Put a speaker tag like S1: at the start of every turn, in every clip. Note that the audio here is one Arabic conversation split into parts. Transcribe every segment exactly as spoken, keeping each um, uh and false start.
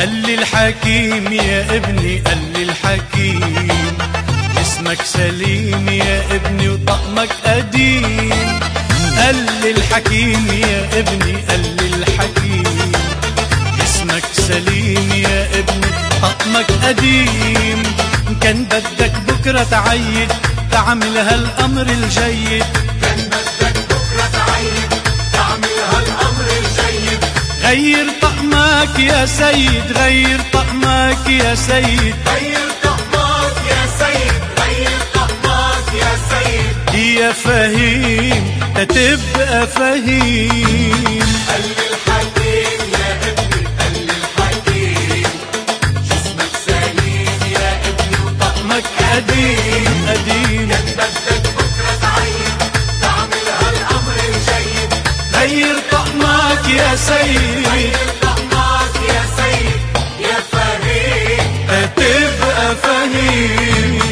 S1: قال لي الحكيم يا ابني، قال لي الحكيم اسمك سليم يا ابني وطقمك قديم. قال لي الحكيم يا ابني، قال لي الحكيم اسمك سليم يا ابني طقمك قديم. كان بدك بكرة تعيد تعمل هالأمر الجيد،
S2: كان بدك بكرة تعيد تعمل هالأمر الجيد.
S1: غير طقمك يا سيد، غير طقمك يا سيد،
S2: غير طقمك يا سيد، غير طقمك يا سيد.
S1: يا فهيم تتبقى فهيم.
S2: قال لي الحكيم يا ابني، قال لي الحكيم جسمك سليم يا ابني وطقمك
S1: قديم قديم.
S2: كان بدك بكرة تعيد تعمل هالأمر الجيد.
S1: غير طقمك يا سيد،
S2: غير طقمك يا سيد يا فهيم
S1: تتبقى فهيم.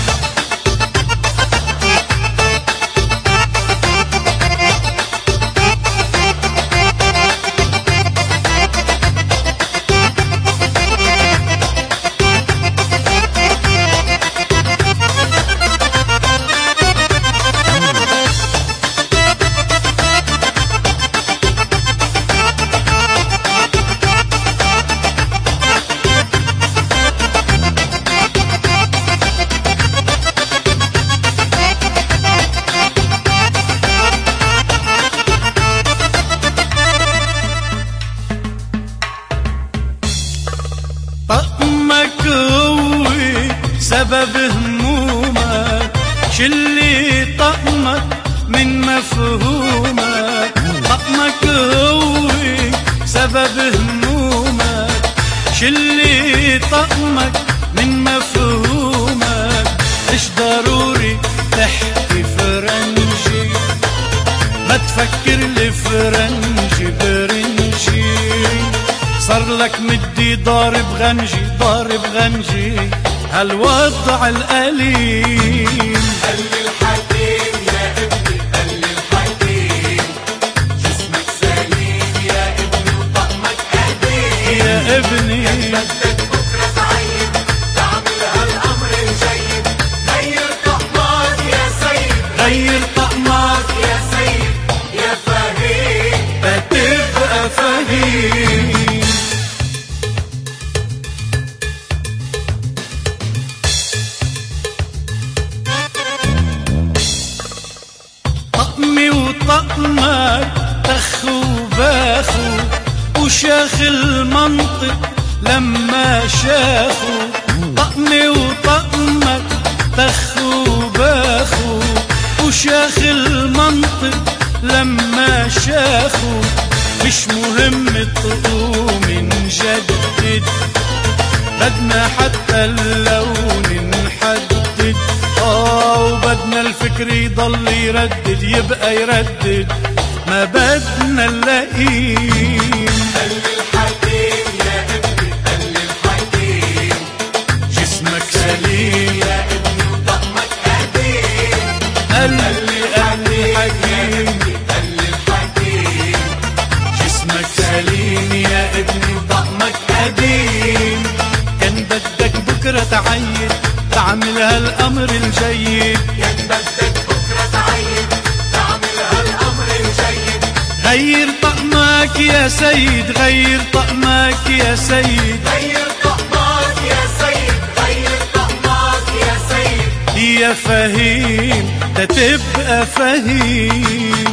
S1: طقمك هو سبب همومك، شلي طقمك من مفهومك. طقمك هو سبب همومك، شلي طقمك من مفهومك. مش ضروري تحكي فرنجي، ما تفكر لي فرنجي برنجي. صار لك مدي ضارب غنجي، ضارب غنجي هالوضع الأليم.
S2: قال لي الحكيم يا ابني، قال لي الحكيم جسمك سليم يا ابني وطقمك قديم.
S1: يا ابني
S2: بدك بكرة تعيد تعمل هالأمر الجيد. غير طقمك يا سيد،
S1: غير طقمك
S2: يا سيد يا فهيم
S1: تتبقى فهيم. طقمي وطقمك تخ وباخو، وشاخ المنطق لما شافو. طقمي وطقمك تخ وباخو، وشاخ المنطق لما شافو. مش مهم تقوم نجدد، بدنا حتى اللون نحدد. اه وبدنا الفكر يضل يردد، يبقى يردد ما بدنا اللئيم.
S2: قال لي الحكيم يا ابني، قال لي الحكيم
S1: جسمك سليم
S2: يا ابني وطقمك قديم.
S1: قال لي قال لي حكيم،
S2: قال لي الحكيم
S1: جسمك سليم يا ابني وطقمك قديم. كان بدك بكرة تعيد تعمل هالأمر الجيد.
S2: كان بدك بكرة تعيد تعمل هالأمر الجيد.
S1: غير طقمك يا سيد، غير طقمك يا سيد،
S2: غير طقمك يا سيد، غير طقمك يا سيد.
S1: يا فهيم تتبقى فهيم.